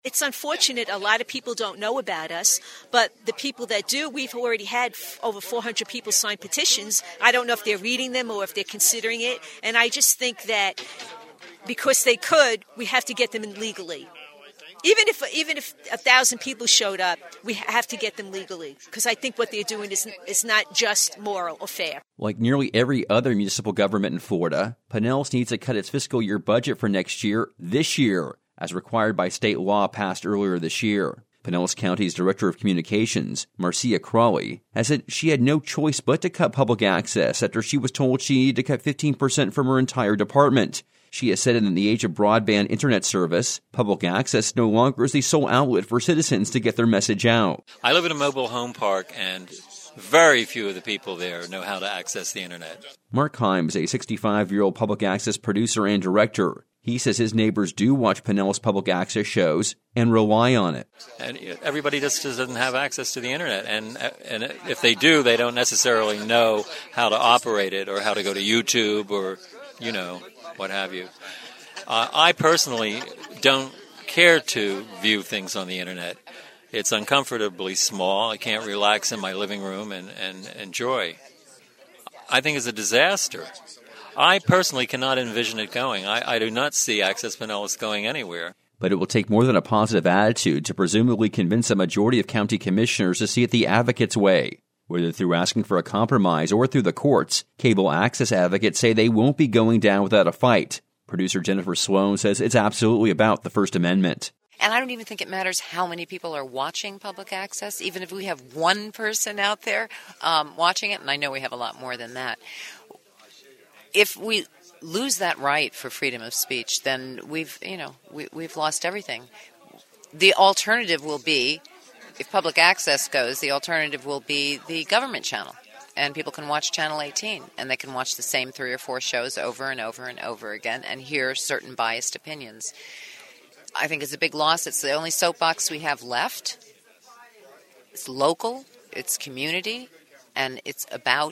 It's unfortunate a lot of people don't know about us, but the people that do, we've already had over 400 people sign petitions. I don't know if they're reading them or if they're considering it, and I just think that because they could, we have to get them in legally. Even if 1,000 people showed up, we have to get them legally, because I think what they're doing is not just moral or fair. Like nearly every other municipal government in Florida, Pinellas needs to cut its fiscal year budget for next year this year, as required by state law passed earlier this year. Pinellas County's Director of Communications, Marcia Crawley, has said she had no choice but to cut public access after she was told she needed to cut 15% from her entire department. She has said in the age of broadband internet service, public access no longer is the sole outlet for citizens to get their message out. I live in a mobile home park, and very few of the people there know how to access the internet. Mark Himes, a 65-year-old public access producer and director. He says his neighbors do watch Pinellas public access shows and rely on it. And everybody just doesn't have access to the internet. And if they do, they don't necessarily know how to operate it or how to go to YouTube or, what have you. I personally don't care to view things on the internet. It's uncomfortably small. I can't relax in my living room and enjoy. I think it's a disaster. I personally cannot envision it going. I do not see Access Pinellas going anywhere. But it will take more than a positive attitude to presumably convince a majority of county commissioners to see it the advocates' way. Whether through asking for a compromise or through the courts, cable access advocates say they won't be going down without a fight. Producer Jennifer Sloan says it's absolutely about the First Amendment. And I don't even think it matters how many people are watching public access, even if we have one person out there watching it, and I know we have a lot more than that. If we lose that right for freedom of speech, then we've lost everything. The alternative will be, if public access goes, the alternative will be the government channel. And people can watch Channel 18, and they can watch the same 3 or 4 shows over and over and over again and hear certain biased opinions. I think it's a big loss. It's the only soapbox we have left. It's local, it's community, and it's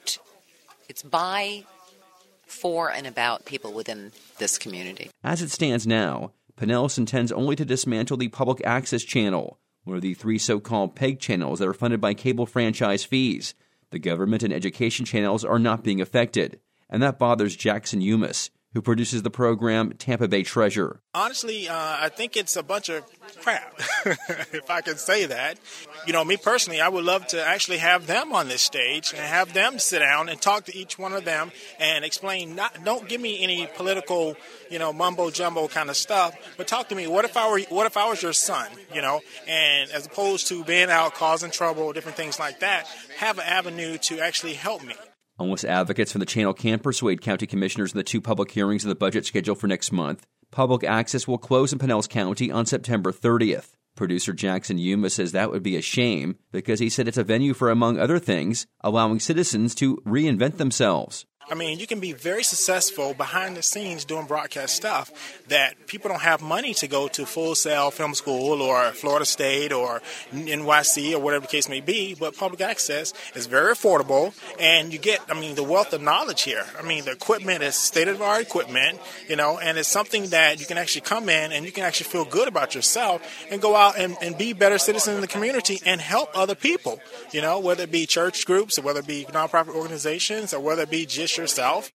by, for, and about people within this community. As it stands now, Pinellas intends only to dismantle the public access channel, one of the 3 so-called PEG channels that are funded by cable franchise fees. The government and education channels are not being affected, and that bothers Jackson Umas, who produces the program Tampa Bay Treasure. Honestly, I think it's a bunch of crap, if I can say that. Me personally, I would love to actually have them on this stage and have them sit down and talk to each one of them and explain, don't give me any political, mumbo-jumbo kind of stuff, but talk to me. What if I was your son, and as opposed to being out causing trouble, different things like that, have an avenue to actually help me. Unless advocates from the channel can persuade county commissioners in the 2 public hearings of the budget scheduled for next month, public access will close in Pinellas County on September 30th. Producer Jackson Yuma says that would be a shame because he said it's a venue for, among other things, allowing citizens to reinvent themselves. You can be very successful behind the scenes doing broadcast stuff that people don't have money to go to Full Sail Film School or Florida State or NYC or whatever the case may be, but public access is very affordable, and you get, the wealth of knowledge here. The equipment is state-of-the-art equipment, and it's something that you can actually come in and you can actually feel good about yourself and go out and be better citizens in the community and help other people, whether it be church groups or whether it be nonprofit organizations or whether it be just yourself.